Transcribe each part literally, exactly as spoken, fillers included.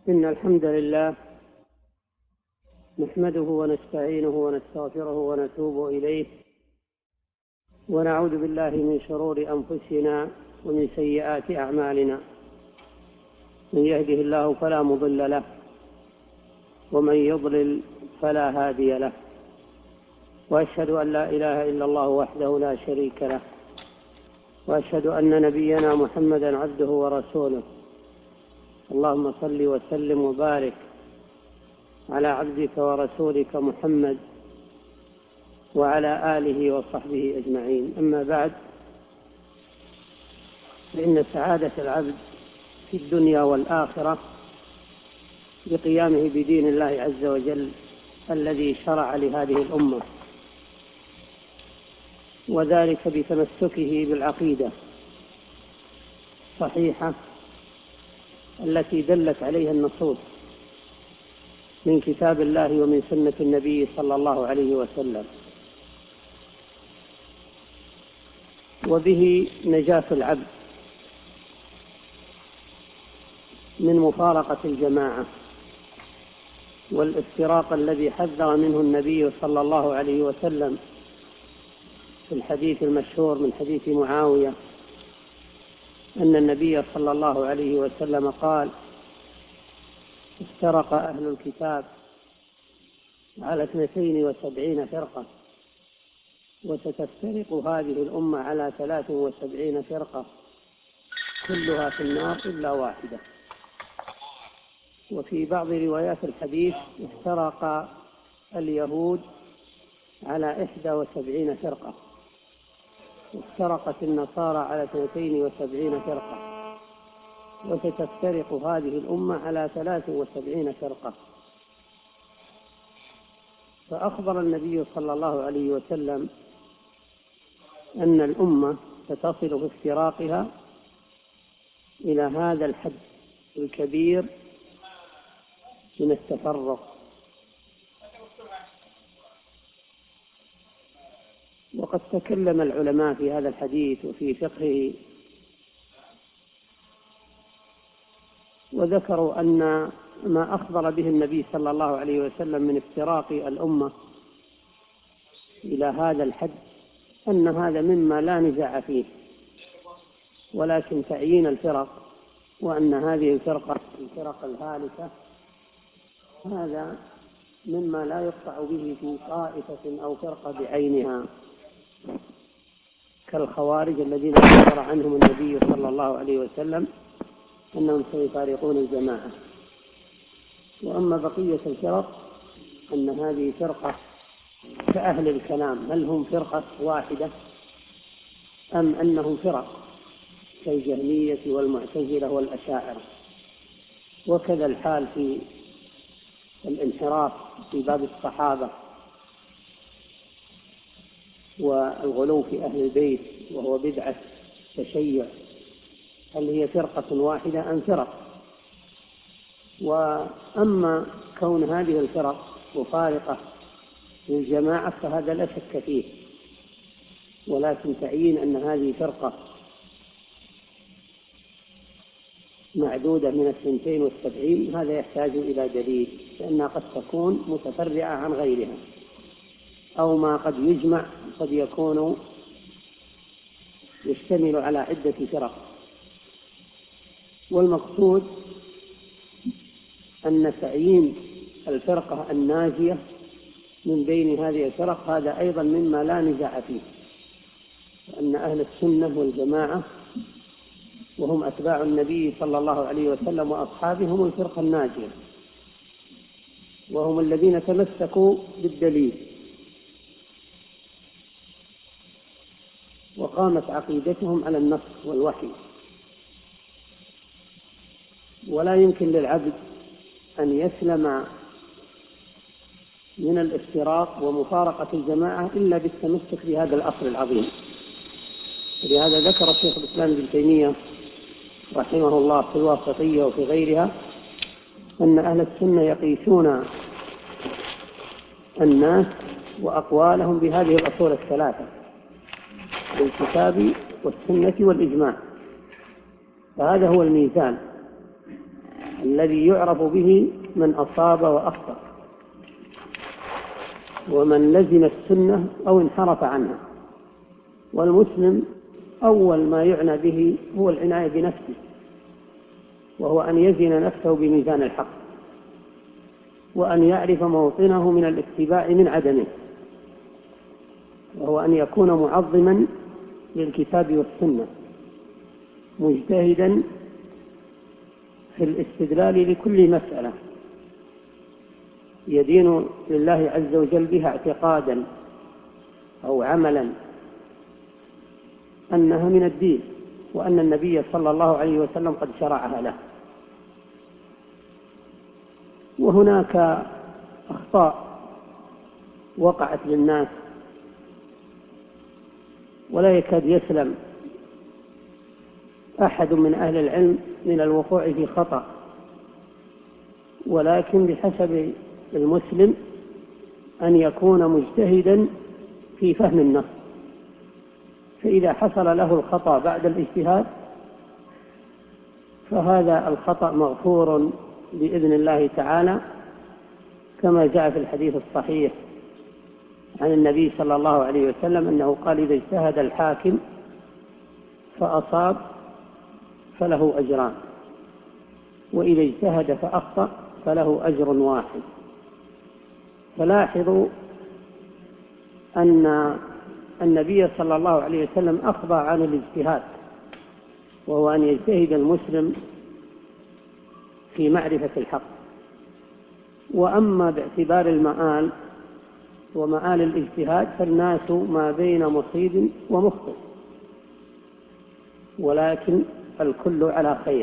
إن الحمد لله نحمده ونستعينه ونستغفره ونتوب إليه، ونعوذ بالله من شرور أنفسنا ومن سيئات أعمالنا. من يهده الله فلا مضل له، ومن يضلل فلا هادي له، وأشهد أن لا إله إلا الله وحده لا شريك له، وأشهد أن نبينا محمدا عبده ورسوله. اللهم صل وسلم وبارك على عبدك ورسولك محمد وعلى آله وصحبه أجمعين. أما بعد، فإن سعادة العبد في الدنيا والآخرة بقيامه بدين الله عز وجل الذي شرع لهذه الأمة، وذلك بتمسكه بالعقيدة الصحيحة التي دلت عليها النصوص من كتاب الله ومن سنة النبي صلى الله عليه وسلم، وبه نجاة العبد من مفارقة الجماعة والافتراق الذي حذر منه النبي صلى الله عليه وسلم في الحديث المشهور من حديث معاوية أن النبي صلى الله عليه وسلم قال: افترق أهل الكتاب على اثنتين وسبعين فرقة، وستفترق هذه الأمة على ثلاث وسبعين فرقة، كلها في النار إلا واحدة. وفي بعض روايات الحديث افترق اليهود على إحدى وسبعين فرقة، وافترقت النصارى على اثنتين وسبعين فرقة، وستفترق هذه الأمة على ثلاث وسبعين فرقة. فأخبر النبي صلى الله عليه وسلم أن الأمة ستصل في افتراقها إلى هذا الحد الكبير من التفرق. وقد تكلم العلماء في هذا الحديث وفي فقهه، وذكروا أن ما أخبر به النبي صلى الله عليه وسلم من افتراق الأمة إلى هذا الحد أن هذا مما لا نزاع فيه، ولكن تعيين الفرق وأن هذه الفرقة الفرق الهالكة هذا مما لا يقطع به في طائفة أو فرقة بعينها، كالخوارج الذين أخبر عنهم النبي صلى الله عليه وسلم أنهم سيفارقون الجماعة. وأما بقية الفرق أن هذه فرقة كأهل الكلام، هل هم فرقة واحدة أم أنهم فرق كالجهمية والمعتزلة والأشاعرة؟ وكذا الحال في الانحراف في باب الصحابة والغلو في أهل البيت وهو بدعة تشيع، هل هي فرقة واحدة أم فرق؟ وأما كون هذه الفرق مفارقة للجماعة فهذا لا شك فيه، ولكن تعيين أن هذه فرقة معدودة من الثنتين والسبعين هذا يحتاج إلى دليل، لأنها قد تكون متفرعة عن غيرها، أو ما قد يجمع قد يكون يشتمل على عدة فرق. والمقصود أن تعيين الفرقة الناجية من بين هذه الفرق هذا أيضا مما لا نزاع فيه، وأن أهل السنة والجماعة وهم أتباع النبي صلى الله عليه وسلم وأصحابه هم الفرقة الناجية، وهم الذين تمسكوا بالدليل وقامت عقيدتهم على النص والوحي. ولا يمكن للعبد أن يسلم من الافتراق ومفارقة الجماعة إلا بالتمسك بهذا الأصل العظيم. لهذا ذكر الشيخ الإسلام ابن تيمية رحمه الله في الواسطية وفي غيرها أن أهل السنة يقيسون الناس وأقوالهم بهذه الأصول الثلاثة: بالكتاب والسنة والإجماع. فهذا هو الميزان. الذي يعرف به من أصاب وأخطأ ومن لزم السنة أو انحرف عنها. والمسلم أول ما يعنى به هو العناية بنفسه، وهو أن يزن نفسه بميزان الحق، وأن يعرف موطنه من الاتباع من عدمه، وهو أن يكون معظما للكتاب والسنة، مجتهدا في الاستدلال لكل مسألة يدين لله عز وجل بها اعتقادا أو عملا أنها من الدين، وأن النبي صلى الله عليه وسلم قد شرعها له. وهناك أخطاء وقعت للناس ولا يكاد يسلم أحد من أهل العلم من الوقوع في خطأ، ولكن بحسب المسلم أن يكون مجتهدا في فهم النص، فإذا حصل له الخطأ بعد الاجتهاد فهذا الخطأ مغفور بإذن الله تعالى، كما جاء في الحديث الصحيح عن النبي صلى الله عليه وسلم أنه قال: إذا اجتهد الحاكم فأصاب فله أجران، وإذا اجتهد فأخطأ فله أجر واحد. فلاحظوا أن النبي صلى الله عليه وسلم أخبر عن الاجتهاد، وهو أن يجتهد المسلم في معرفة الحق. وأما باعتبار المآل ومآل الاجتهاد فالناس ما بين مصيب ومخطئ، ولكن الكل على خير،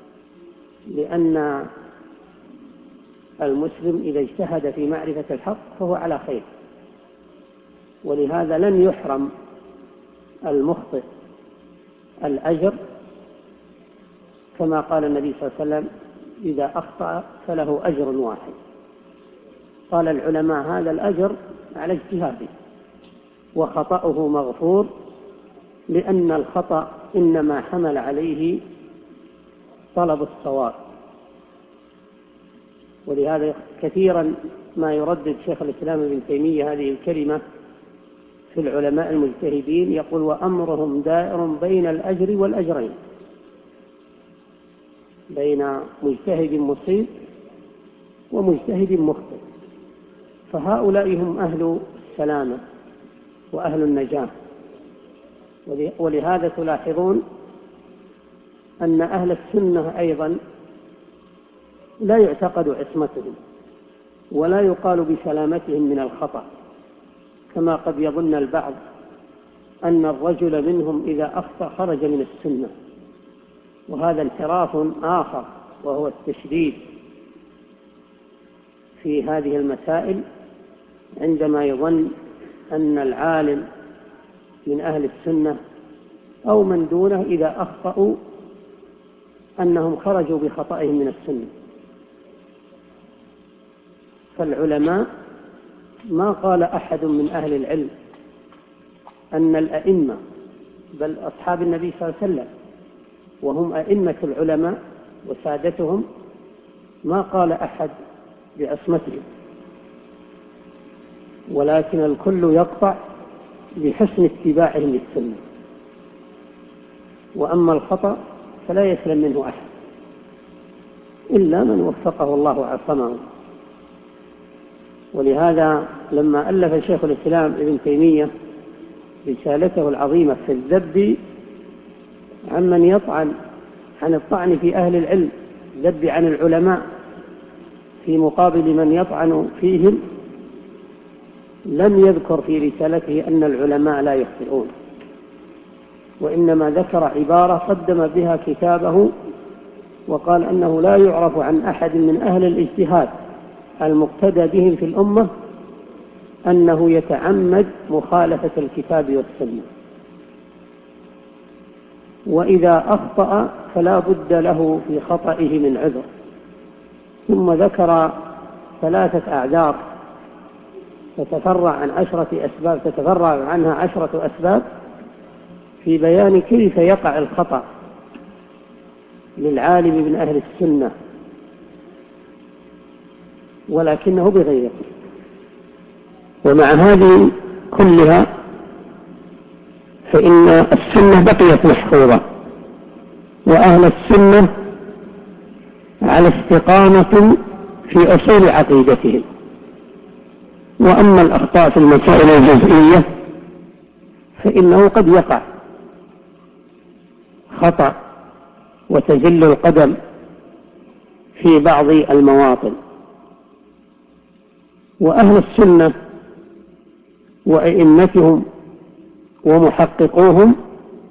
لأن المسلم إذا اجتهد في معرفة الحق فهو على خير، ولهذا لن يحرم المخطئ الأجر، كما قال النبي صلى الله عليه وسلم: إذا أخطأ فله أجر واحد. قال العلماء: هذا الأجر على اجتهاده، وخطأه مغفور، لأن الخطأ إنما حمل عليه طلب الصواب. ولهذا كثيرا ما يردد شيخ الإسلام ابن تيمية هذه الكلمة في العلماء المجتهدين، يقول: وأمرهم دائر بين الأجر والأجرين، بين مجتهد مصيب ومجتهد مخطئ، فهؤلاء هم أهل السلامة وأهل النجاة. ولهذا تلاحظون أن أهل السنة أيضا لا يعتقد عصمتهم ولا يقال بسلامتهم من الخطأ، كما قد يظن البعض أن الرجل منهم إذا أخطأ خرج من السنة، وهذا انحراف آخر، وهو التشديد في هذه المسائل عندما يظن أن العالم من أهل السنة أو من دونه إذا أخطأوا أنهم خرجوا بخطئهم من السنة. فالعلماء ما قال أحد من أهل العلم أن الأئمة، بل أصحاب النبي صلى الله عليه وسلم وهم أئمة العلماء وسادتهم، ما قال أحد بعصمتهم، ولكن الكل يقطع بحسن اتباعهم للسنة. وأما الخطأ فلا يسلم منه أحد إلا من وفقه الله وعصمه. ولهذا لما ألف شيخ الإسلام ابن تيمية رسالته العظيمة في الذب عمن يطعن عن الطعن في أهل العلم، ذب عن العلماء في مقابل من يطعن فيهم، لم يذكر في رسالته أن العلماء لا يخطئون، وإنما ذكر عبارة قدم بها كتابه، وقال أنه لا يعرف عن أحد من أهل الاجتهاد المقتدى بهم في الأمة أنه يتعمد مخالفة الكتاب والسنة، وإذا أخطأ فلا بد له في خطئه من عذر. ثم ذكر ثلاثة أعذار تتفرع عن عشرة أسباب تتفرع عنها عشرة أسباب في بيان كيف يقع الخطأ للعالم من أهل السنة ولكنه بغير قصد. ومع هذه كلها فإن السنة بقيت محفوظة، وأهل السنة على استقامة في أصول عقيدتهم. وأما الأخطاء في المسائل الجزئية فإنه قد يقع خطأ وتزل القدم في بعض المواطن. وأهل السنة وأئمتهم ومحققوهم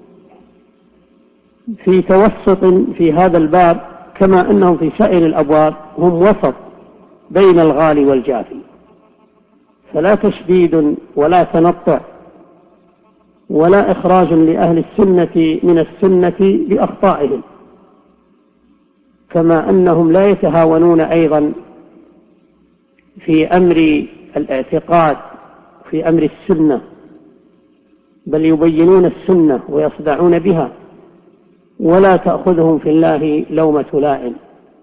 في توسط في هذا الباب، كما أنهم في سائر الأبواب هم وسط بين الغالي والجافي، فلا تشديد ولا تنطع ولا إخراج لأهل السنة من السنة بأخطائهم، كما أنهم لا يتهاونون أيضا في أمر الاعتقاد في أمر السنة، بل يبينون السنة ويصدعون بها، ولا تأخذهم في الله لومة لائم.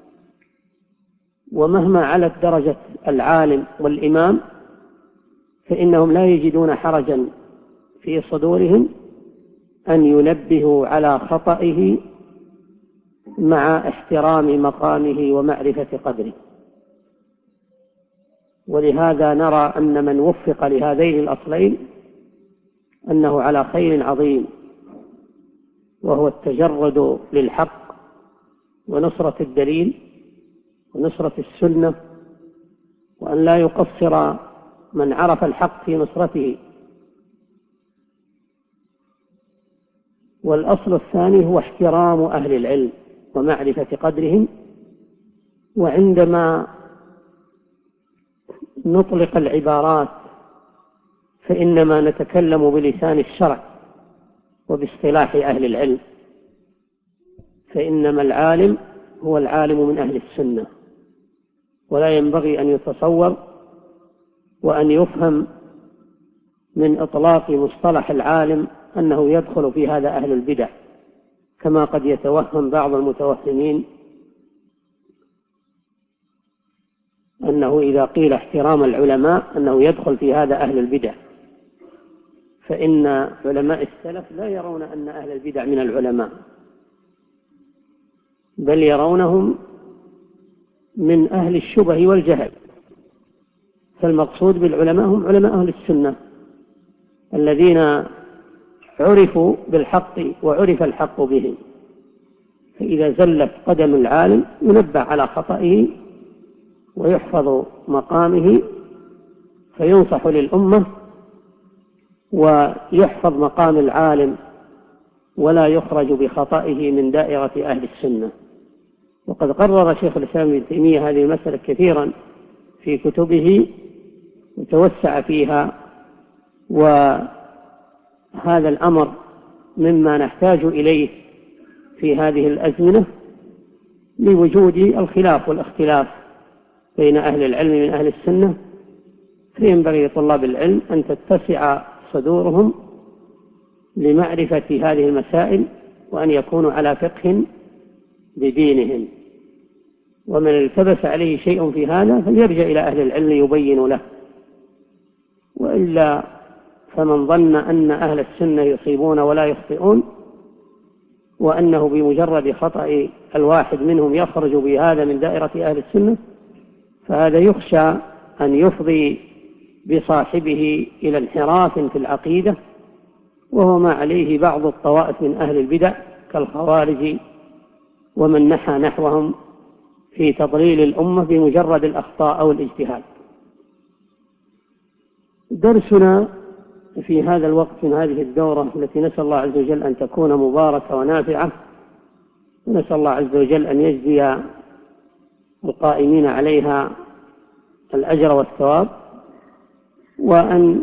ومهما علت درجة العالم والإمام فإنهم لا يجدون حرجا في صدورهم أن ينبهوا على خطئه مع احترام مقامه ومعرفة قدره. ولهذا نرى أن من وفق لهذين الأصلين أنه على خير عظيم، وهو التجرد للحق ونصرة الدليل ونصرة السنة، وأن لا يقصر من عرف الحق في نصرته. والأصل الثاني هو احترام أهل العلم ومعرفة قدرهم. وعندما نطلق العبارات فإنما نتكلم بلسان الشرع وباصطلاح أهل العلم، فإنما العالم هو العالم من أهل السنة، ولا ينبغي أن يتصور وأن يفهم من إطلاق مصطلح العالم أنه يدخل في هذا أهل البدع، كما قد يتوهم بعض المتوهمين أنه إذا قيل احترام العلماء أنه يدخل في هذا أهل البدع. فإن علماء السلف لا يرون أن أهل البدع من العلماء، بل يرونهم من أهل الشبه والجهل. فالمقصود بالعلماء هم علماء أهل السنة الذين عرفوا بالحق وعرف الحق بهم، فإذا زلت قدم العالم ينبه على خطئه ويحفظ مقامه فينصح للأمة، ويحفظ مقام العالم ولا يخرج بخطئه من دائرة أهل السنة. وقد قرر شيخ الإسلام ابن تيمية هذه المسألة كثيرا في كتبه وتوسع فيها، وهذا الأمر مما نحتاج إليه في هذه الأزمنة لوجود الخلاف والاختلاف بين أهل العلم من أهل السنة. فينبغي لطلاب العلم أن تتسع صدورهم لمعرفة هذه المسائل، وأن يكونوا على فقه بدينهم. ومن التبس عليه شيء في هذا فليرجع إلى أهل العلم يبين له، وإلا فمن ظن أن أهل السنة يصيبون ولا يخطئون، وأنه بمجرد خطأ الواحد منهم يخرج بهذا من دائرة أهل السنة، فهذا يخشى أن يفضي بصاحبه إلى انحراف في العقيدة، وهو ما عليه بعض الطوائف من أهل البدع كالخوارج ومن نحى نحوهم في تضليل الأمة بمجرد الأخطاء أو الاجتهاد. درسنا في هذا الوقت من هذه الدورة التي نسأل الله عز وجل أن تكون مباركة ونافعة، ونسأل الله عز وجل أن يجزي القائمين عليها الأجر والثواب، وأن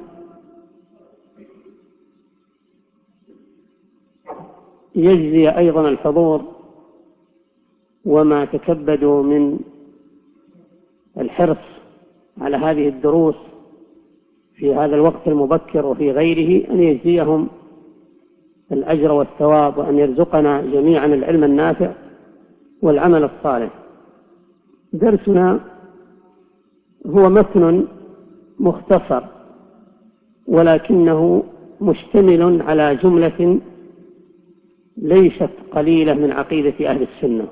يجزي أيضا الحضور وما تكبدوا من الحرص على هذه الدروس في هذا الوقت المبكر وفي غيره، أن يجزيهم الأجر والثواب، وأن يرزقنا جميعا العلم النافع والعمل الصالح. درسنا هو متن مختصر، ولكنه مشتمل على جملة ليست قليلة من عقيدة أهل السنة،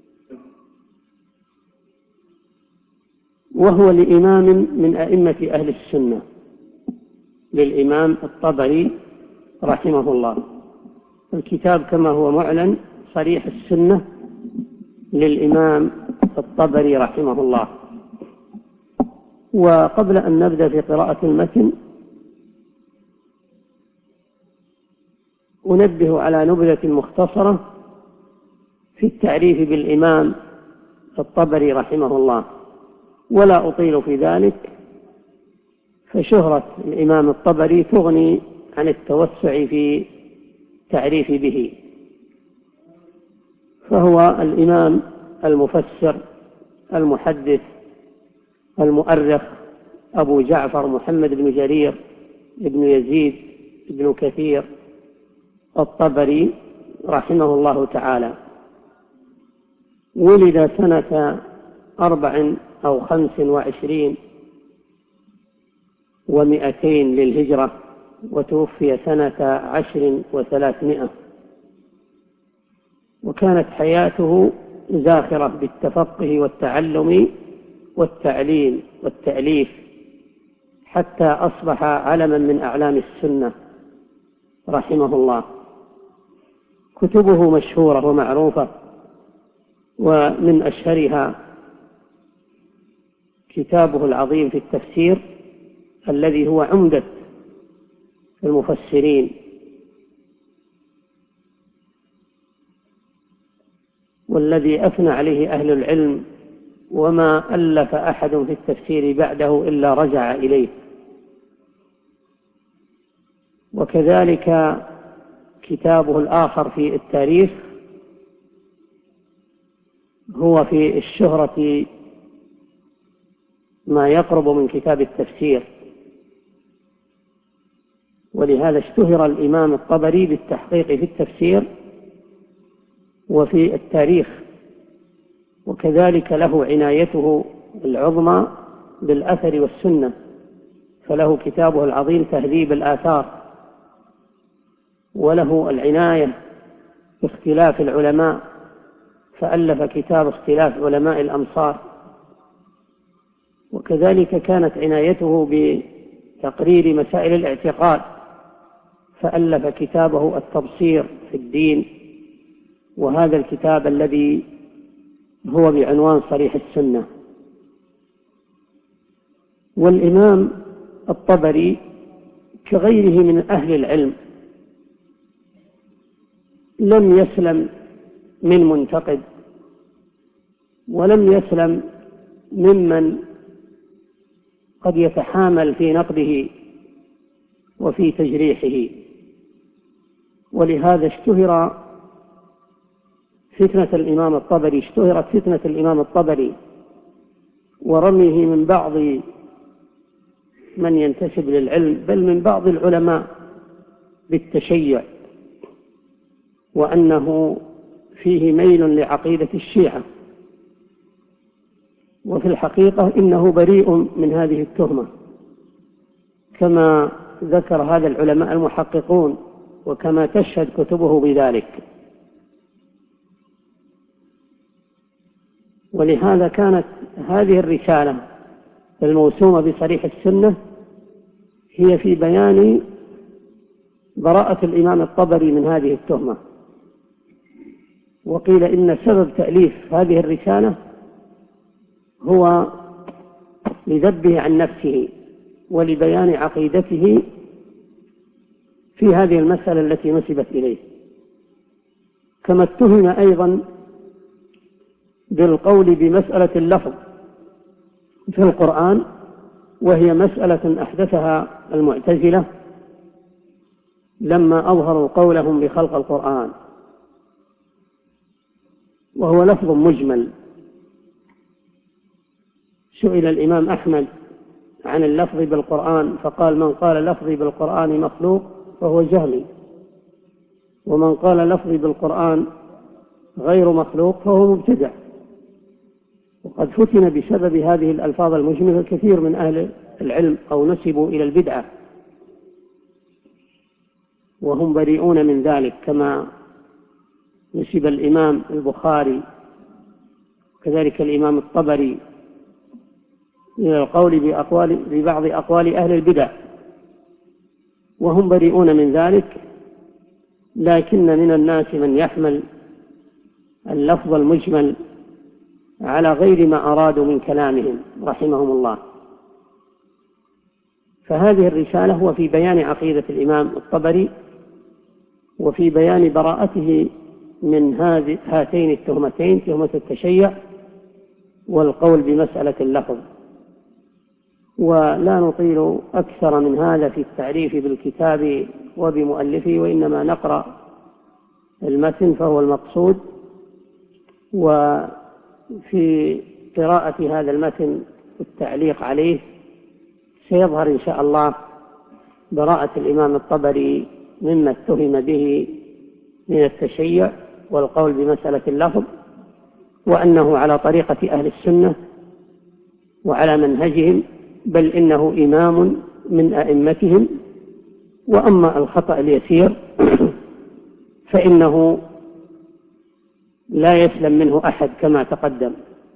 وهو لإمام من أئمة أهل السنة، للإمام الطبري رحمه الله. الكتاب كما هو معلن صريح السنة للإمام الطبري رحمه الله. وقبل أن نبدأ في قراءة المتن أنبه على نبذة مختصرة في التعريف بالإمام الطبري رحمه الله، ولا أطيل في ذلك، فشهرة الإمام الطبري تغني عن التوسع في تعريف به. فهو الإمام المفسر المحدث المؤرخ أبو جعفر محمد بن جرير بن يزيد بن كثير الطبري رحمه الله تعالى. ولد سنة أربع أو خمس وعشرين ومئتين للهجرة، وتوفي سنة عشر وثلاثمائة. وكانت حياته زاخرة بالتفقه والتعلم والتعليم والتأليف، حتى أصبح علما من أعلام السنة رحمه الله. كتبه مشهورة ومعروفة، ومن أشهرها كتابه العظيم في التفسير الذي هو عمدة المفسرين، والذي أثنى عليه أهل العلم، وما ألف أحد في التفسير بعده إلا رجع إليه. وكذلك كتابه الآخر في التاريخ هو في الشهرة ما يقرب من كتاب التفسير، ولهذا اشتهر الإمام الطبري بالتحقيق في التفسير وفي التاريخ. وكذلك له عنايته العظمى بالأثر والسنة، فله كتابه العظيم تهذيب الآثار، وله العناية باختلاف العلماء، فألف كتاب اختلاف علماء الأمصار. وكذلك كانت عنايته بتقرير مسائل الاعتقاد، فألف كتابه التبصير في الدين، وهذا الكتاب الذي هو بعنوان صريح السنة. والإمام الطبري كغيره من أهل العلم لم يسلم من منتقد، ولم يسلم ممن قد يتحامل في نقده وفي تجريحه. ولهذا اشتهر فتنة الإمام الطبري اشتهرت فتنة الإمام الطبري ورميه من بعض من ينتسب للعلم، بل من بعض العلماء، بالتشيع، وأنه فيه ميل لعقيدة الشيعة. وفي الحقيقة إنه بريء من هذه التهمة، كما ذكر هذا العلماء المحققون، وكما تشهد كتبه بذلك. ولهذا كانت هذه الرسالة الموسومة بصريح السنة هي في بيان براءة الإمام الطبري من هذه التهمة. وقيل إن سبب تأليف هذه الرسالة هو لذبه عن نفسه ولبيان عقيدته في هذه المسألة التي نسبت إليه. كما اتهم أيضا بالقول بمسألة اللفظ في القرآن، وهي مسألة أحدثها المعتزلة لما أظهروا قولهم بخلق القرآن، وهو لفظ مجمل. سئل الإمام أحمد عن اللفظ بالقرآن فقال: من قال لفظي بالقرآن مخلوق فهو جهمي، ومن قال لفظي بالقرآن غير مخلوق فهو مبتدع. قد فتن بسبب هذه الألفاظ المجملة كثير من أهل العلم أو نسبوا إلى البدعة وهم بريئون من ذلك، كما نسب الإمام البخاري كذلك الإمام الطبري إلى القول بأقوال ببعض أقوال أهل البدع وهم بريئون من ذلك. لكن من الناس من يحمل اللفظ المجمل على غير ما أرادوا من كلامهم رحمهم الله. فهذه الرسالة هو في بيان عقيدة الإمام الطبري وفي بيان براءته من هاتين التهمتين، تهمة التشيع والقول بمسألة اللفظ. ولا نطيل أكثر من هذا في التعريف بالكتاب وبمؤلفه، وإنما نقرأ المتن فهو المقصود. وفي قراءة هذا المتن والتعليق عليه سيظهر إن شاء الله براءة الإمام الطبري مما اتهم به من التشيع والقول بمسألة اللفظ، وأنه على طريقة أهل السنة وعلى منهجهم، بل إنه إمام من أئمتهم. وأما الخطأ اليسير فإنه لا يسلم منه أحد كما تقدم.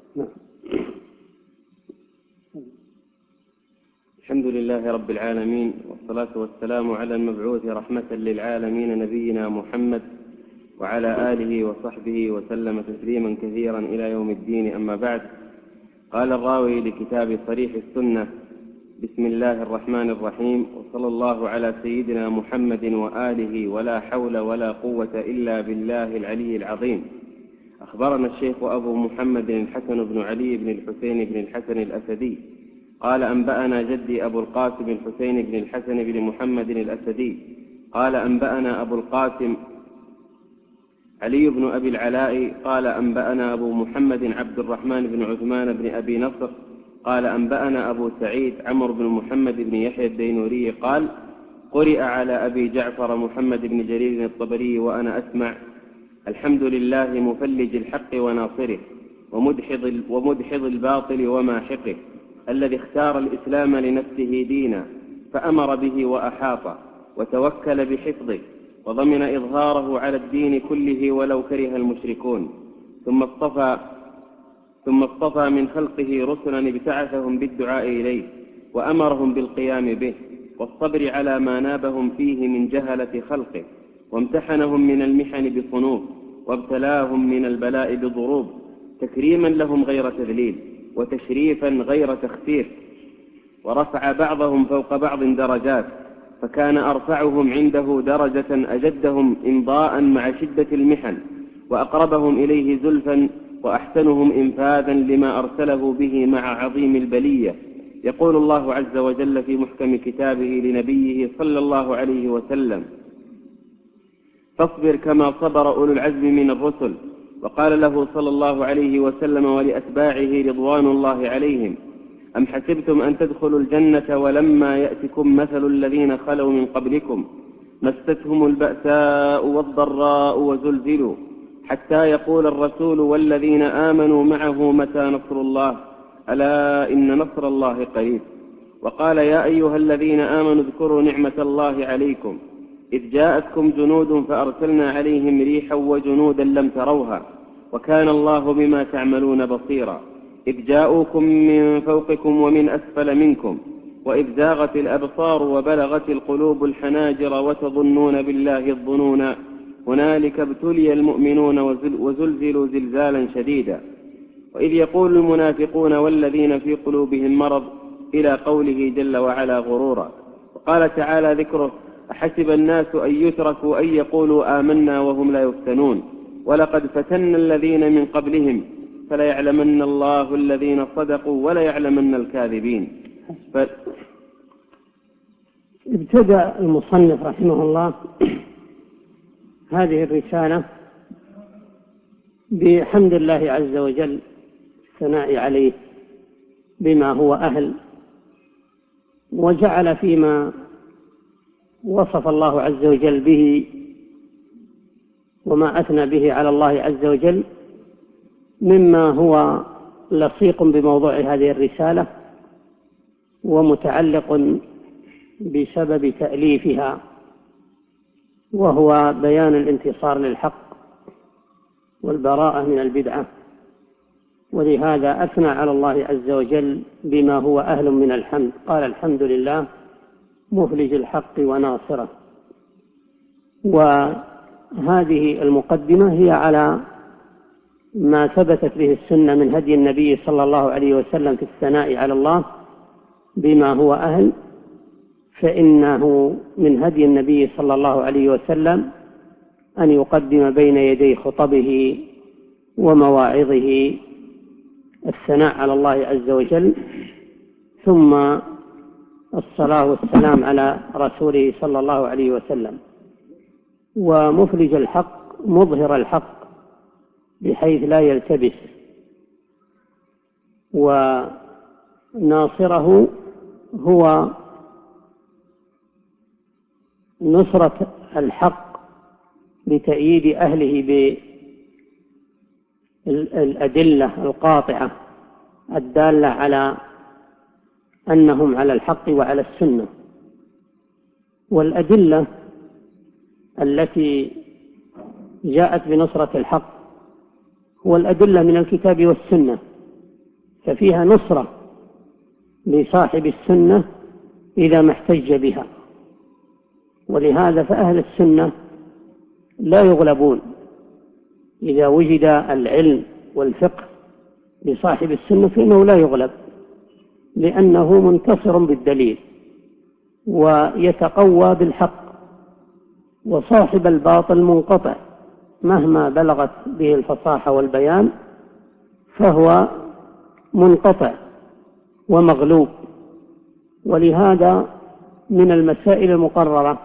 الحمد لله رب العالمين، والصلاة والسلام على المبعوث رحمة للعالمين نبينا محمد وعلى آله وصحبه وسلم تسليما كثيرا إلى يوم الدين. أما بعد، قال الراوي لكتاب صريح السنة: بسم الله الرحمن الرحيم، وصلى الله على سيدنا محمد وآله، ولا حول ولا قوة إلا بالله العلي العظيم. أخبرنا الشيخ أبو محمد الحسن بن علي بن الحسين بن الحسن الأسدي قال أنبأنا جدي أبو القاسم الحسين بن الحسن بن محمد الأسدي قال أنبأنا أبو القاسم علي بن أبي العلاء قال أنبأنا أبو محمد عبد الرحمن بن عثمان بن أبي نصر قال أنبأنا أبو سعيد عمرو بن محمد بن يحيى الدينوري قال قرئ على أبي جعفر محمد بن جرير الطبري وأنا أسمع: الحمد لله مفلج الحق وناصره، ومدحض, ومدحض الباطل وماحقه، الذي اختار الإسلام لنفسه دينا فأمر به وأحاط وتوكل بحفظه، وضمن إظهاره على الدين كله ولو كره المشركون. ثم اصطفى ثم اصطفى من خلقه رسلا ابتعثهم بالدعاء إليه وأمرهم بالقيام به والصبر على ما نابهم فيه من جهلة خلقه، وامتحنهم من المحن بصنوف، وابتلاهم من البلاء بضروب، تكريما لهم غير تذليل، وتشريفا غير تخفيف، ورفع بعضهم فوق بعض درجات، فكان أرفعهم عنده درجة أجدهم إمضاء مع شدة المحن، وأقربهم إليه زلفا، وأحسنهم إنفاذا لما أرسله به مع عظيم البلية. يقول الله عز وجل في محكم كتابه لنبيه صلى الله عليه وسلم: فاصبر كما صبر أولو العزم من الرسل. وقال له صلى الله عليه وسلم ولأتباعه رضوان الله عليهم: أم حسبتم أن تدخلوا الجنة ولما يأتكم مثل الذين خلوا من قبلكم مستهم البأساء والضراء وزلزلوا حتى يقول الرسول والذين آمنوا معه متى نصر الله، ألا إن نصر الله قريب. وقال: يا أيها الذين آمنوا اذكروا نعمة الله عليكم إذ جاءتكم جنود فأرسلنا عليهم ريحا وجنودا لم تروها وكان الله بما تعملون بصيرا، إذ جاءوكم من فوقكم ومن أسفل منكم وإذ زاغت الأبصار وبلغت القلوب الحناجر وتظنون بالله الظنون، هنالك ابتلي المؤمنون وزلزلوا زلزالا شديدا. وإذ يقول المنافقون والذين في قلوبهم مرض إلى قوله جل وعلا غرورا. وقال تعالى ذكره: أحسب الناس أن يتركوا أن يقولوا آمنا وهم لا يفتنون ولقد فتنا الذين من قبلهم فليعلمن الله الذين صدقوا وليعلمن الكاذبين. ف... ابتدأ المصنف رحمه الله هذه الرسالة بحمد الله عز وجل، الثناء عليه بما هو أهل، وجعل فيما وصف الله عز وجل به وما أثنى به على الله عز وجل مما هو لصيق بموضوع هذه الرسالة ومتعلق بسبب تأليفها، وهو بيان الانتصار للحق والبراءة من البدعة. ولهذا أثنى على الله عز وجل بما هو أهل من الحمد، قال الحمد لله مفلج الحق وناصره. وهذه المقدمة هي على ما ثبتت به السنة من هدي النبي صلى الله عليه وسلم في الثناء على الله بما هو أهل، فإنه من هدي النبي صلى الله عليه وسلم أن يقدم بين يدي خطبه ومواعظه الثناء على الله عز وجل، ثم الصلاة والسلام على رسوله صلى الله عليه وسلم. ومفلج الحق مظهر الحق بحيث لا يلتبس، وناصره هو نصرة الحق بتأييد أهله بالأدلة القاطعة الدالة على أنهم على الحق وعلى السنة. والأدلة التي جاءت بنصرة الحق هو الأدلة من الكتاب والسنة، ففيها نصرة لصاحب السنة إذا ما احتج بها. ولهذا فأهل السنة لا يغلبون إذا وجد العلم والفقه لصاحب السنة فإنه لا يغلب، لأنه منتصر بالدليل ويتقوى بالحق، وصاحب الباطل منقطع مهما بلغت به الفصاحة والبيان، فهو منقطع ومغلوب. ولهذا من المسائل المقررة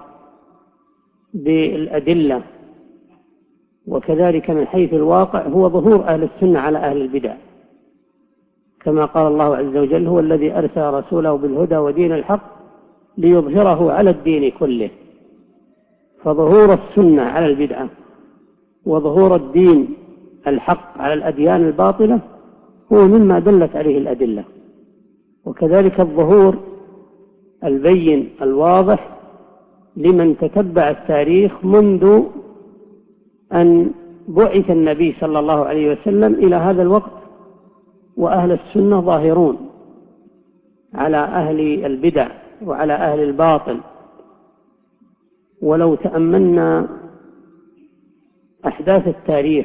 بالأدلة وكذلك من حيث الواقع هو ظهور أهل السنة على أهل البدع، كما قال الله عز وجل هو الذي أرسل رسوله بالهدى ودين الحق ليظهره على الدين كله. فظهور السنة على البدعة وظهور الدين الحق على الأديان الباطلة هو مما دلت عليه الأدلة. وكذلك الظهور البين الواضح لمن تتبع التاريخ منذ أن بعث النبي صلى الله عليه وسلم إلى هذا الوقت، وأهل السنة ظاهرون على أهل البدع وعلى أهل الباطل. ولو تأملنا أحداث التاريخ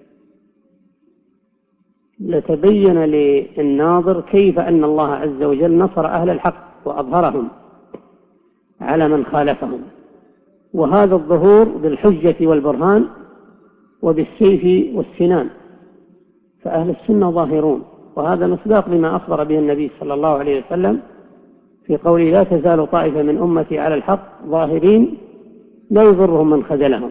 لتبين للناظر كيف أن الله عز وجل نصر أهل الحق وأظهرهم على من خالفهم، وهذا الظهور بالحجة والبرهان وبالسيف والسنان. فأهل السنة ظاهرون، وهذا مصداق لما أخبر به النبي صلى الله عليه وسلم في قوله لا تزال طائفة من أمتي على الحق ظاهرين لا يضرهم من خذلهم.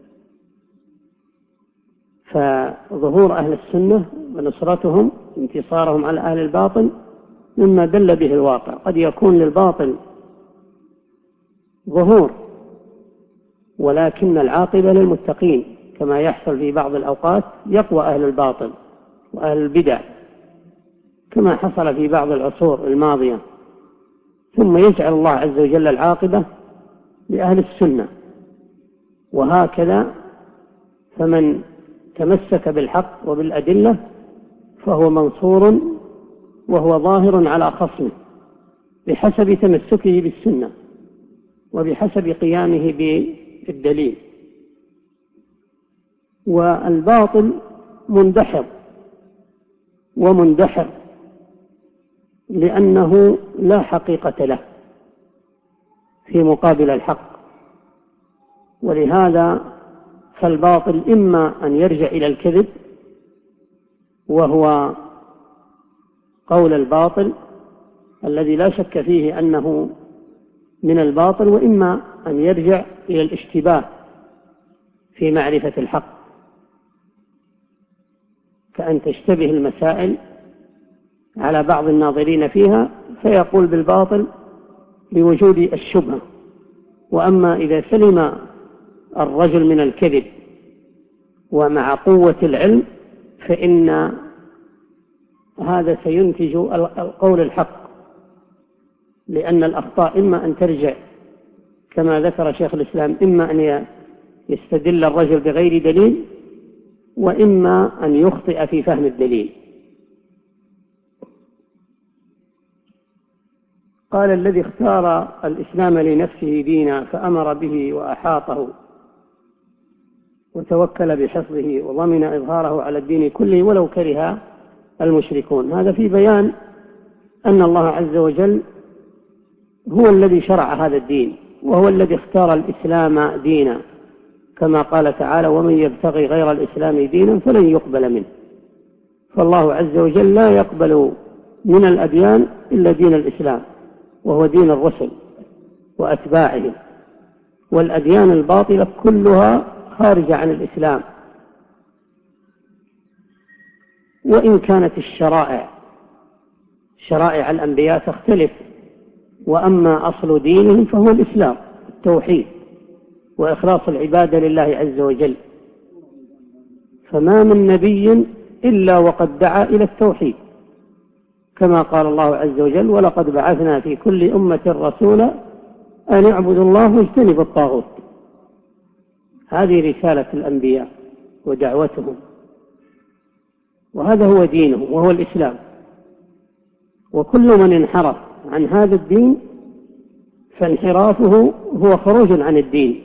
فظهور أهل السنة ونصرتهم انتصارهم على أهل الباطل مما دل به الواقع. قد يكون للباطل ظهور ولكن العاقبة للمتقين، كما يحصل في بعض الأوقات يقوى أهل الباطل وأهل البدع كما حصل في بعض العصور الماضية، ثم يجعل الله عز وجل العاقبة لأهل السنة. وهكذا فمن تمسك بالحق وبالأدلة فهو منصور وهو ظاهر على خصمه بحسب تمسكه بالسنة وبحسب قيامه بالدليل. والباطل مندحر ومندحر لأنه لا حقيقة له في مقابل الحق. ولهذا فالباطل إما أن يرجع إلى الكذب وهو قول الباطل الذي لا شك فيه أنه من الباطل، وإما أن يرجع إلى الاشتباه في معرفة الحق، كأن تشتبه المسائل على بعض الناظرين فيها فيقول بالباطل لوجود الشبهة. وأما إذا سلم الرجل من الكذب ومع قوة العلم فإن هذا سينتج القول الحق، لأن الأخطاء إما أن ترجع كما ذكر شيخ الإسلام، إما أن يستدل الرجل بغير دليل، وإما أن يخطئ في فهم الدليل. قال: الذي اختار الإسلام لنفسه دينا فأمر به وأحاطه وتوكل بحفظه وضمن إظهاره على الدين كله ولو كره المشركون. هذا في بيان أن الله عز وجل هو الذي شرع هذا الدين، وهو الذي اختار الإسلام دينا، كما قال تعالى: ومن يبتغي غير الإسلام دينا فلن يقبل منه. فالله عز وجل لا يقبل من الأديان إلا دين الإسلام، وهو دين الرسل وأتباعهم، والأديان الباطلة كلها خارجة عن الإسلام. وإن كانت الشرائع شرائع الأنبياء تختلف، وأما أصل دينهم فهو الإسلام، التوحيد وإخلاص العبادة لله عز وجل. فما من نبي إلا وقد دعا إلى التوحيد، كما قال الله عز وجل: ولقد بعثنا في كل أمة رسولا أن اعبدوا الله واجتنبوا الطاغوت. هذه رسالة الأنبياء ودعوتهم، وهذا هو دينهم وهو الإسلام. وكل من انحرف عن هذا الدين فانحرافه هو خروج عن الدين،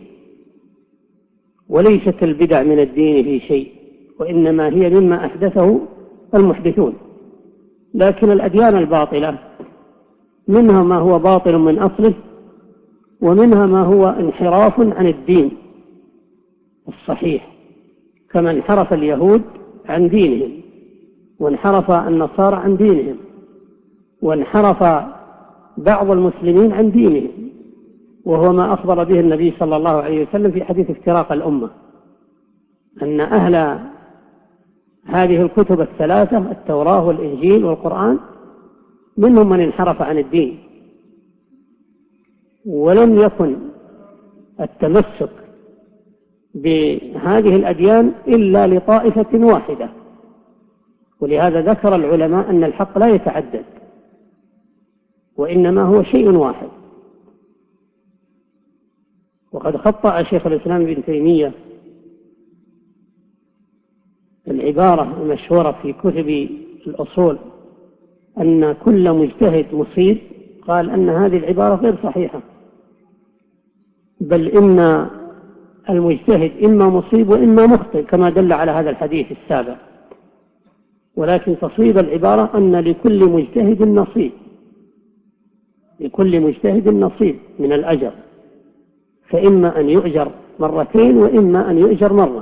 وليست البدع من الدين في شيء، وإنما هي مما أحدثه المحدثون. لكن الأديان الباطلة منها ما هو باطل من أصله، ومنها ما هو انحراف عن الدين الصحيح، كما انحرف اليهود عن دينهم، وانحرف النصارى عن دينهم، وانحرف بعض المسلمين عن دينهم، وهو ما أخبر به النبي صلى الله عليه وسلم في حديث افتراق الأمة، أن أهل هذه الكتب الثلاثة التوراة والإنجيل والقرآن منهم من انحرف عن الدين، ولم يكن التمسك بهذه الأديان إلا لطائفة واحدة. ولهذا ذكر العلماء أن الحق لا يتعدد، وإنما هو شيء واحد. وقد خطأ شيخ الإسلام ابن تيمية العبارة المشهورة في كتب الأصول أن كل مجتهد مصيب، قال أن هذه العبارة غير صحيحة، بل إن المجتهد إما مصيب وإما مخطئ، كما دل على هذا الحديث السابق. ولكن تصويب العبارة أن لكل مجتهد نصيب، لكل مجتهد نصيب من الأجر، فإما أن يؤجر مرتين وإما أن يؤجر مرة.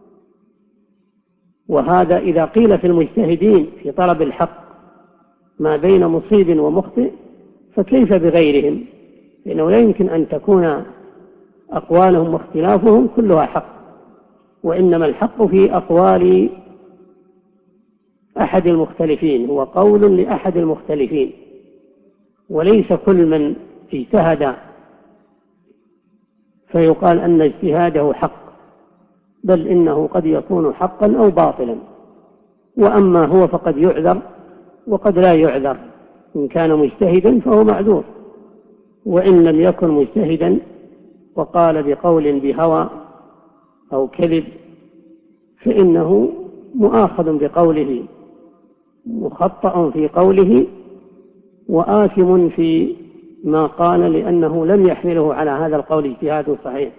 وهذا إذا قيل في المجتهدين في طلب الحق ما بين مصيب ومخطئ، فكيف بغيرهم؟ لأنه لا يمكن أن تكون أقوالهم واختلافهم كلها حق، وإنما الحق في أقوال أحد المختلفين، هو قول لأحد المختلفين، وليس كل من اجتهد فيقال أن اجتهاده حق، بل إنه قد يكون حقا أو باطلا. وأما هو فقد يعذر وقد لا يعذر، إن كان مجتهدا فهو معذور، وإن لم يكن مجتهدا وقال بقول بهوى أو كذب فإنه مؤاخذ بقوله، مخطئ في قوله، وآثم في ما قال، لأنه لم يحمله على هذا القول اجتهاد صحيح.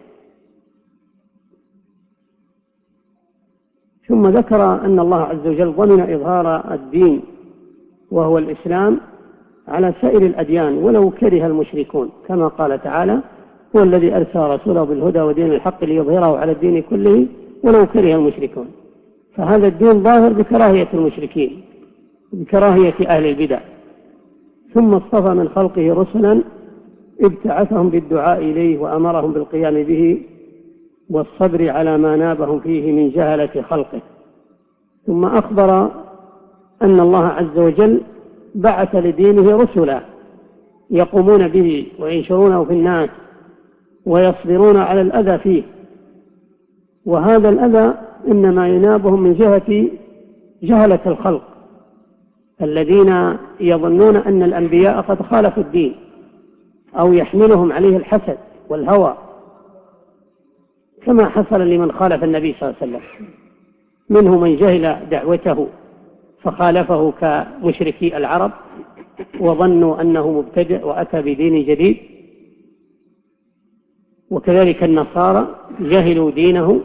ثم ذكر أن الله عز وجل ضمن إظهار الدين وهو الإسلام على سائر الأديان ولو كره المشركون، كما قال تعالى: هو الذي أرسل رسوله بالهدى ودين الحق ليظهره على الدين كله ولو كره المشركون. فهذا الدين ظاهر بكراهية المشركين، بكراهية أهل البدع. ثم اصطفى من خلقه رسلا ابتعثهم بالدعاء إليه وأمرهم بالقيام به والصبر على ما نابهم فيه من جهلة خلقه. ثم أخبر أن الله عز وجل بعث لدينه رسلا يقومون به وينشرونه في الناس ويصبرون على الأذى فيه، وهذا الأذى إنما ينابهم من جهة جهلة الخلق، الذين يظنون أن الأنبياء قد خالفوا الدين أو يحملهم عليه الحسد والهوى، كما حصل لمن خالف النبي صلى الله عليه وسلم، منهم من جهل دعوته فخالفه كمشركي العرب وظنوا أنه مبتدع وأتى بدين جديد، وكذلك النصارى جهلوا دينه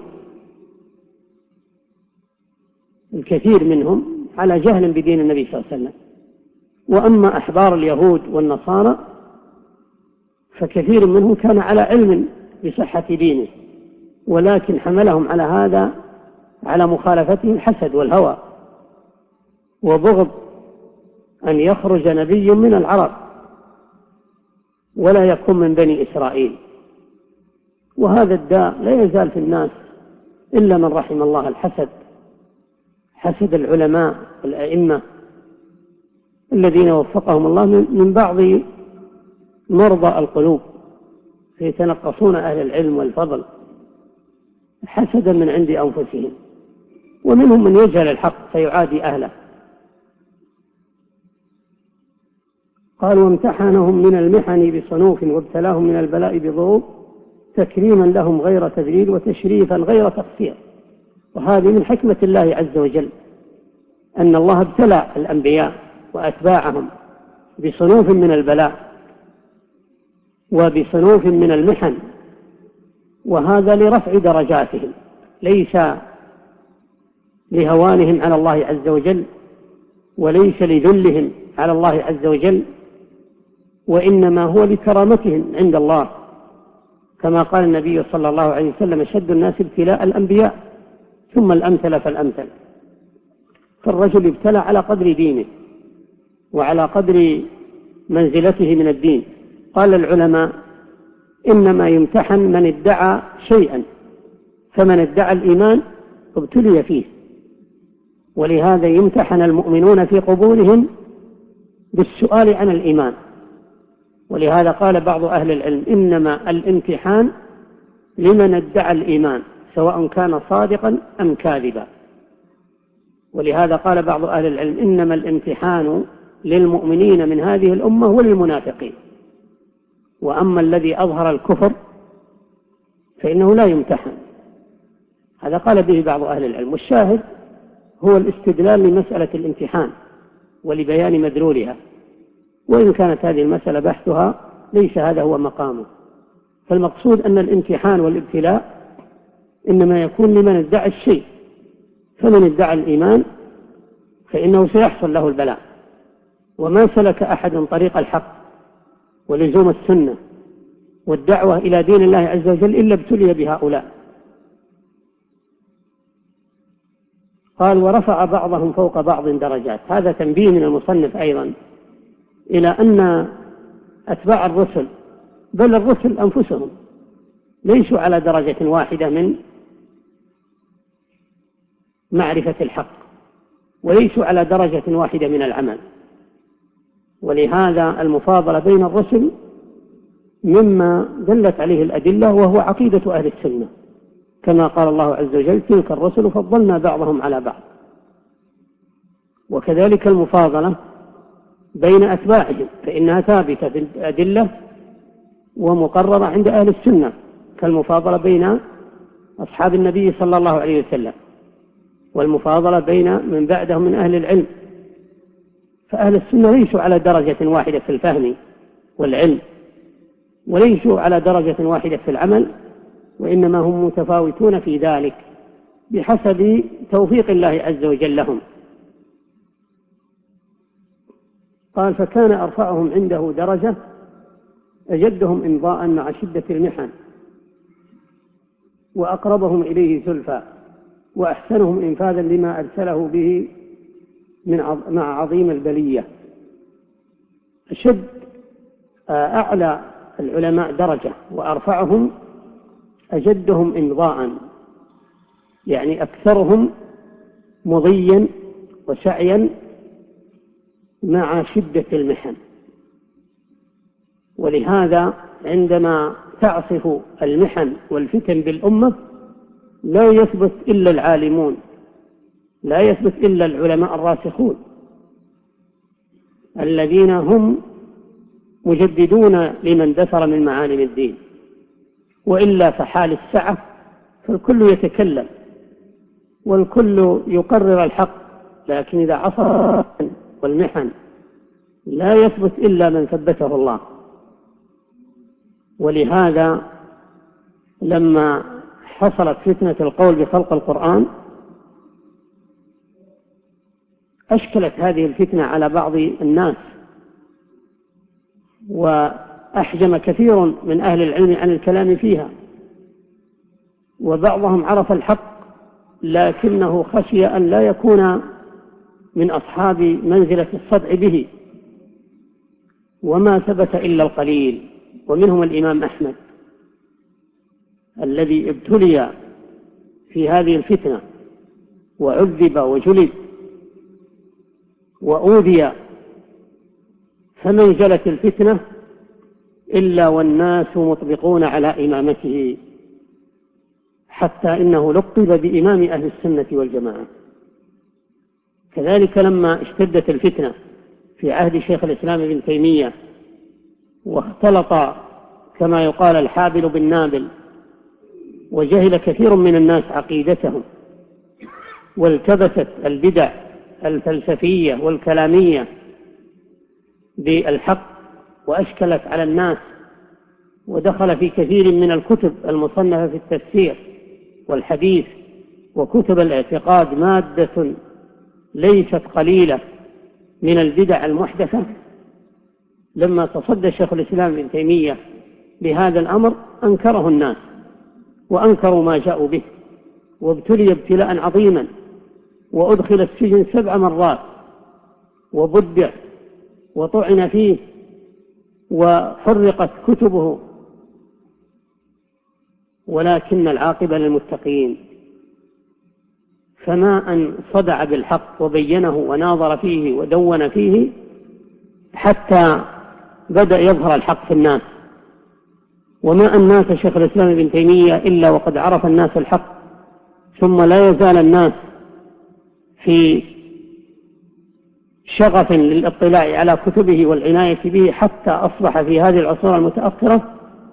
الكثير منهم على جهل بدين النبي صلى الله عليه وسلم. وأما أحبار اليهود والنصارى فكثير منهم كان على علم بصحة دينه، ولكن حملهم على هذا على مخالفته الحسد والهوى وبغض أن يخرج نبي من العرب ولا يكون من بني إسرائيل. وهذا الداء لا يزال في الناس إلا من رحم الله، الحسد، حسد العلماء والأئمة الذين وفقهم الله من بعض مرضى القلوب فيتنقصون أهل العلم والفضل حسدا من عند أنفسهم، ومنهم من يجهل الحق فيعادي أهله. قال وامتحنهم من المحن بصنوف وابتلاهم من البلاء بضروب تكريما لهم غير تذليل وتشريفا غير تقصير. وهذه من حكمة الله عز وجل أن الله ابتلى الأنبياء وأتباعهم بصنوف من البلاء وبصنوف من المحن، وهذا لرفع درجاتهم ليس لهوانهم على الله عز وجل وليس لذلهم على الله عز وجل، وإنما هو لكرامتهم عند الله، كما قال النبي صلى الله عليه وسلم أشد الناس ابتلاء الأنبياء ثم الأمثل فالأمثل. فالرجل ابتلى على قدر دينه وعلى قدر منزلته من الدين. قال العلماء إنما يمتحن من ادعى شيئا، فمن ادعى الإيمان ابتلي فيه، ولهذا يمتحن المؤمنون في قبورهم بالسؤال عن الإيمان. ولهذا قال بعض أهل العلم إنما الامتحان لمن ادعى الإيمان سواء كان صادقا أم كاذبا. ولهذا قال بعض أهل العلم إنما الامتحان للمؤمنين من هذه الأمة وللمنافقين، وأما الذي أظهر الكفر فإنه لا يمتحن. هذا قال به بعض أهل العلم. والشاهد هو الاستدلال لمسألة الامتحان ولبيان مدلولها، وإن كانت هذه المسألة بحثها ليس هذا هو مقامه. فالمقصود أن الامتحان والابتلاء إنما يكون لمن ادعى الشيء، فمن ادعى الإيمان فإنه سيحصل له البلاء. وما سلك أحد طريق الحق ولزوم السنة والدعوة إلى دين الله عز وجل إلا ابتلي بهؤلاء. قال ورفع بعضهم فوق بعض درجات. هذا تنبيه من المصنف أيضا إلى أن أتباع الرسل بل الرسل أنفسهم ليسوا على درجة واحدة من معرفة الحق، وليسوا على درجة واحدة من العمل. ولهذا المفاضلة بين الرسل مما دلت عليه الأدلة، وهو عقيدة أهل السنة، كما قال الله عز وجل تلك الرسل فضلنا بعضهم على بعض. وكذلك المفاضلة بين أتباعهم فإنها ثابتة في الأدلة ومقررة عند أهل السنة، كالمفاضلة بين أصحاب النبي صلى الله عليه وسلم والمفاضلة بين من بعدهم من أهل العلم. فأهل السنة ليسوا على درجة واحدة في الفهم والعلم، وليسوا على درجة واحدة في العمل، وإنما هم متفاوتون في ذلك بحسب توفيق الله عز وجل لهم. قال فكان أرفعهم عنده درجة أجدهم إمضاء مع شدة المحن، وأقربهم إليه زلفى، وأحسنهم إنفاذا لما أرسله به من عظ... مع عظيم البلية. أشد أعلى العلماء درجة وأرفعهم أجدهم إمضاء، يعني أكثرهم مضيا وسعيا مع شدة المحن. ولهذا عندما تعصف المحن والفتن بالأمة لا يثبت إلا العالمون، لا يثبت إلا العلماء الراسخون، الذين هم مجددون لمن دثر من معالم الدين، وإلا فحال السعة فالكل يتكلم والكل يقرر الحق، لكن إذا عصر والمحن لا يثبت إلا من ثبته الله. ولهذا لما حصلت فتنة القول بخلق القرآن أشكلت هذه الفتنة على بعض الناس، وأحجم كثير من أهل العلم عن الكلام فيها، وبعضهم عرف الحق لكنه خشي أن لا يكون من أصحاب منزلة الصدع به، وما ثبت إلا القليل. ومنهم الإمام أحمد الذي ابتلي في هذه الفتنة وعذب وجلد وأوذي، فمن جلت الفتنة إلا والناس مطبقون على إمامته، حتى إنه لقب بإمام أهل السنة والجماعة. كذلك لما اشتدت الفتنة في عهد شيخ الإسلام ابن تيمية واختلط كما يقال الحابل بالنابل، وجهل كثير من الناس عقيدتهم، والتبست البدع الفلسفية والكلامية بالحق وأشكلت على الناس، ودخل في كثير من الكتب المصنفة في التفسير والحديث وكتب الاعتقاد مادة ليست قليلة من البدع المحدثة. لما تصدى شيخ الإسلام ابن تيمية بهذا الأمر أنكره الناس وأنكروا ما جاءوا به، وابتلي ابتلاء عظيما، وأدخل السجن سبع مرات، وبدع وطعن فيه، وحرقت كتبه، ولكن العاقبة للمتقين. فما أن صدع بالحق وبينه وناظر فيه ودون فيه حتى بدأ يظهر الحق في الناس. وما أن مات شيخ الإسلام ابن تيمية إلا وقد عرف الناس الحق، ثم لا يزال الناس في شغف للاطلاع على كتبه والعناية به، حتى أصبح في هذه العصور المتأخرة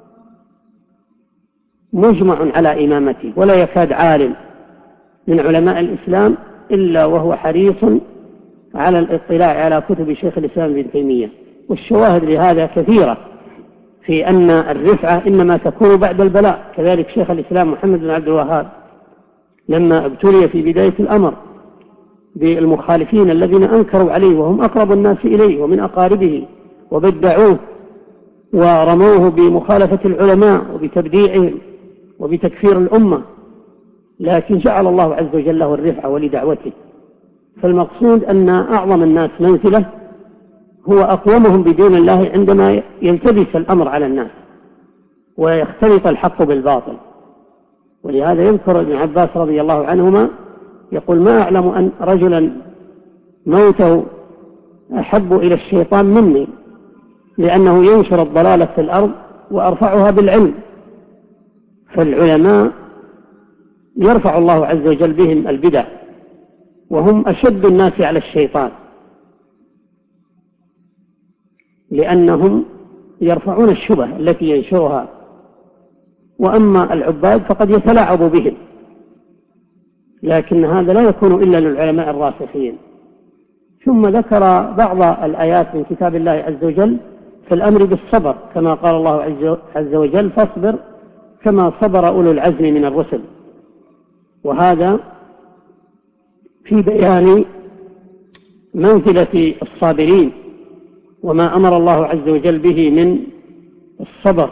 مجمع على إمامته، ولا يكاد عالم من علماء الإسلام إلا وهو حريص على الاطلاع على كتب شيخ الإسلام ابن تيمية. والشواهد لهذا كثيرة في أن الرفعة إنما تكون بعد البلاء. كذلك شيخ الإسلام محمد بن عبد الوهاب لما ابتلي في بداية الأمر بالمخالفين الذين أنكروا عليه وهم أقرب الناس إليه ومن أقاربه، وبدعوه ورموه بمخالفة العلماء وبتبديعهم وبتكفير الأمة، لكن جعل الله عز وجل له الرفعة ولدعوته. فالمقصود أن أعظم الناس منزلة هو أقومهم بدين الله عندما يلتبس الأمر على الناس ويختلط الحق بالباطل. ولهذا يذكر ابن عباس رضي الله عنهما يقول: ما أعلم أن رجلا موته أحب إلى الشيطان مني، لأنه ينشر الضلالة في الأرض وأرفعها بالعلم. فالعلماء يرفع الله عز وجل بهم البدع، وهم أشد الناس على الشيطان، لأنهم يرفعون الشبه التي ينشرها. وأما العباد فقد يتلاعب بهم، لكن هذا لا يكون إلا للعلماء الراسخين. ثم ذكر بعض الآيات من كتاب الله عز وجل في الأمر بالصبر، كما قال الله عز وجل: فاصبر كما صبر أولو العزم من الرسل. وهذا في بيان منزلة الصابرين وما أمر الله عز وجل به من الصبر،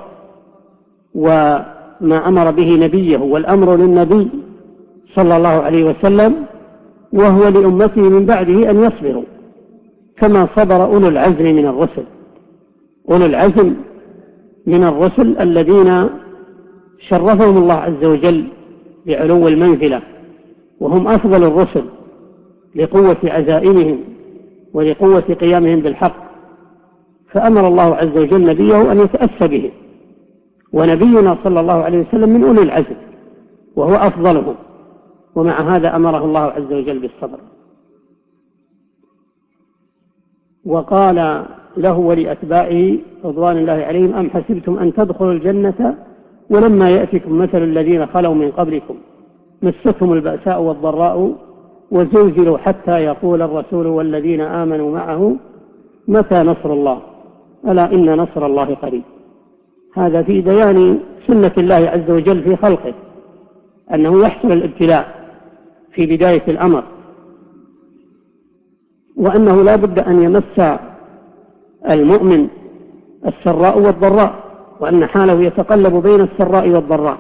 وما أمر به نبيه، والأمر للنبي صلى الله عليه وسلم وهو لأمته من بعده أن يصبروا كما صبر أولو العزم من الرسل. أولو العزم من الرسل الذين شرفهم الله عز وجل بعلو المنزلة، وهم أفضل الرسل لقوة عزائمهم ولقوة قيامهم بالحق، فأمر الله عز وجل نبيه أن يتأسى بهم. ونبينا صلى الله عليه وسلم من أولي العزم وهو أفضلهم، ومع هذا أمره الله عز وجل بالصبر. وقال له ولأتباعه رضوان الله عليهم: أم حسبتم أن تدخلوا الجنة ولما يأتكم مثل الذين خلوا من قبلكم مستهم البأساء والضراء وزلزلوا حتى يقول الرسول والذين آمنوا معه متى نصر الله ألا إن نصر الله قريب. هذا في بيان سنة الله عز وجل في خلقه، أنه يحصل الابتلاء في بداية الأمر، وأنه لا بد أن يمس المؤمن السراء والضراء، وأن حاله يتقلب بين السراء والضراء،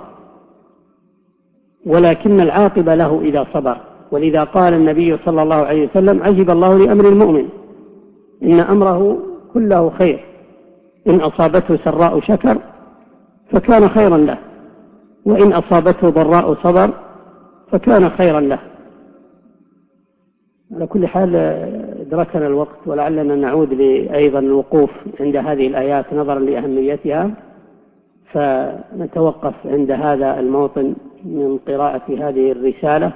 ولكن العاقبة له إذا صبر. ولذا قال النبي صلى الله عليه وسلم: عجب الله لأمر المؤمن إن أمره كله خير، إن أصابته سراء شكر فكان خيرا له، وإن أصابته ضراء صبر فكان خيرا له. على كل حال أدركنا الوقت، ولعلنا نعود أيضا الوقوف عند هذه الآيات نظرا لأهميتها، فنتوقف عند هذا الموطن من قراءة هذه الرسالة،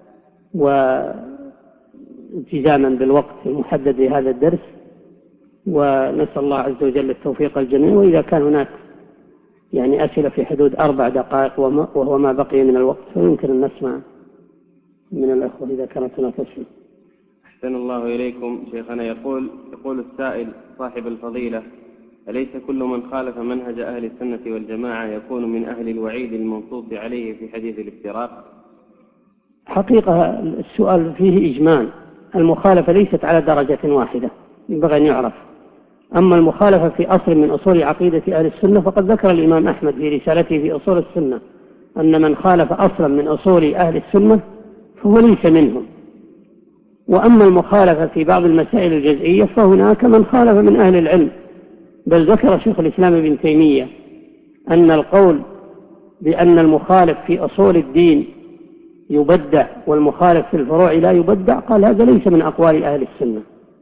والتزاما بالوقت المحدد لهذا الدرس، ونسأل الله عز وجل التوفيق الجميع. وإذا كان هناك يعني أسئلة في حدود أربع دقائق وهو ما بقي من الوقت فيمكن أن نسمع من الأخوة إذا كانت هناك أسئلة. أحسن الله إليكم. شيخنا يقول يقول السائل صاحب الفضيلة: أليس كل من خالف منهج أهل السنة والجماعة يكون من أهل الوعيد المنصوص عليه في حديث الافتراق؟ حقيقة السؤال فيه إجمال. المخالفة ليست على درجة واحدة، ينبغي أن يعرف. أما المخالفة في أصل من أصول عقيدة أهل السنة فقد ذكر الإمام أحمد في رسالته في أصول السنة أن من خالف أصلا من أصول أهل السنة فهو ليس منهم. وأما المخالفة في بعض المسائل الجزئية فهناك من خالف من أهل العلم، بل ذكر شيخ الإسلام ابن تيمية أن القول بأن المخالف في أصول الدين يبدع والمخالف في الفروع لا يبدع، قال هذا ليس من أقوال أهل السنة.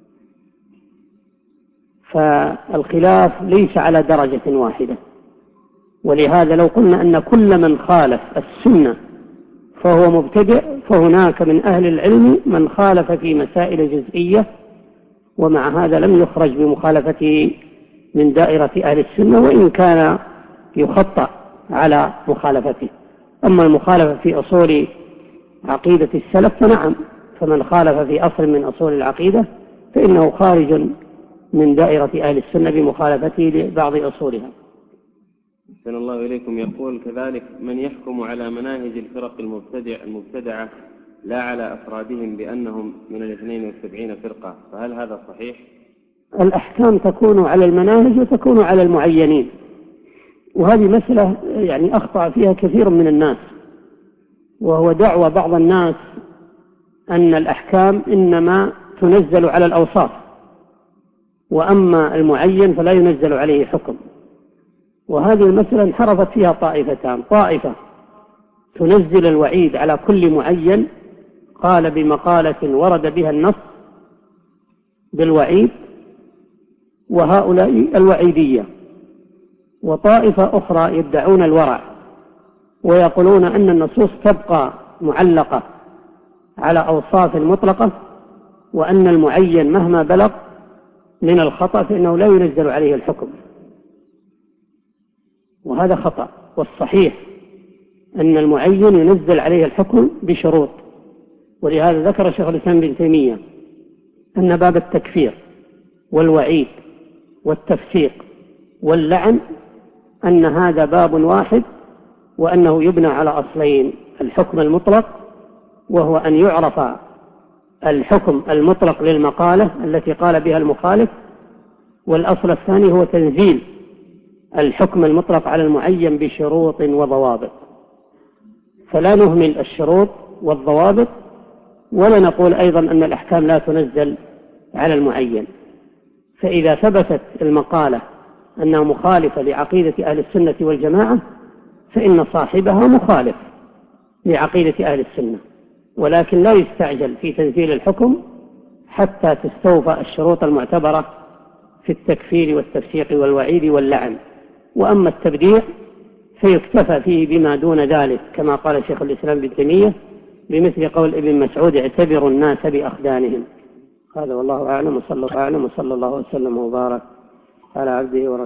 فالخلاف ليس على درجة واحدة، ولهذا لو قلنا أن كل من خالف السنة فهو مبتدع فهناك من أهل العلم من خالف في مسائل جزئية، ومع هذا لم يخرج بمخالفته من دائرة أهل السنة وإن كان يخطأ على مخالفته. أما المخالفة في أصول عقيدة السلف فنعم، فمن خالف في أصل من أصول العقيدة فإنه خارج من دائرة أهل السنة بمخالفته لبعض أصولها. أحسن الله إليكم. يقول كذلك: من يحكم على مناهج الفرق المبتدع المبتدعة لا على أفرادهم بأنهم من الاثنين والسبعين فرقة، فهل هذا صحيح؟ الأحكام تكون على المناهج وتكون على المعينين، وهذه مسألة يعني أخطأ فيها كثير من الناس، وهو دعوى بعض الناس أن الأحكام إنما تنزل على الأوصاف، وأما المعين فلا ينزل عليه حكم. وهذه المسألة انحرفت فيها طائفتان: طائفة تنزل الوعيد على كل معين قال بمقالة ورد بها النص بالوعيد، وهؤلاء الوعيدية. وطائفة أخرى يدعون الورع ويقولون أن النصوص تبقى معلقة على أوصاف مطلقة، وأن المعين مهما بلغ من الخطأ فإنه لا ينزل عليه الحكم، وهذا خطأ. والصحيح أن المعين ينزل عليه الحكم بشروط، ولهذا ذكر شيخ الإسلام ابن تيمية أن باب التكفير والوعيد والتفسيق واللعن أن هذا باب واحد، وأنه يبنى على أصلين: الحكم المطلق وهو أن يعرف الحكم المطلق للمقالة التي قال بها المخالف، والأصل الثاني هو تنزيل الحكم المطلق على المعين بشروط وضوابط. فلا نهمل الشروط والضوابط، ولا نقول أيضا أن الأحكام لا تنزل على المعين. فإذا ثبتت المقالة أنها مخالفة لعقيدة أهل السنة والجماعة فإن صاحبها مخالف لعقيدة أهل السنة، ولكن لا يستعجل في تنزيل الحكم حتى تستوفى الشروط المعتبرة في التكفير والتفسيق والوعيد واللعن. وأما التبديع فيكتفى فيه بما دون ذلك، كما قال شيخ الإسلام ابن تيمية بمثل قول ابن مسعود: اعتبروا الناس بأخدانهم. هذا والله أعلم، وصلى الله أعلم وصلى الله وسلم وبارك على عبده ورسوله.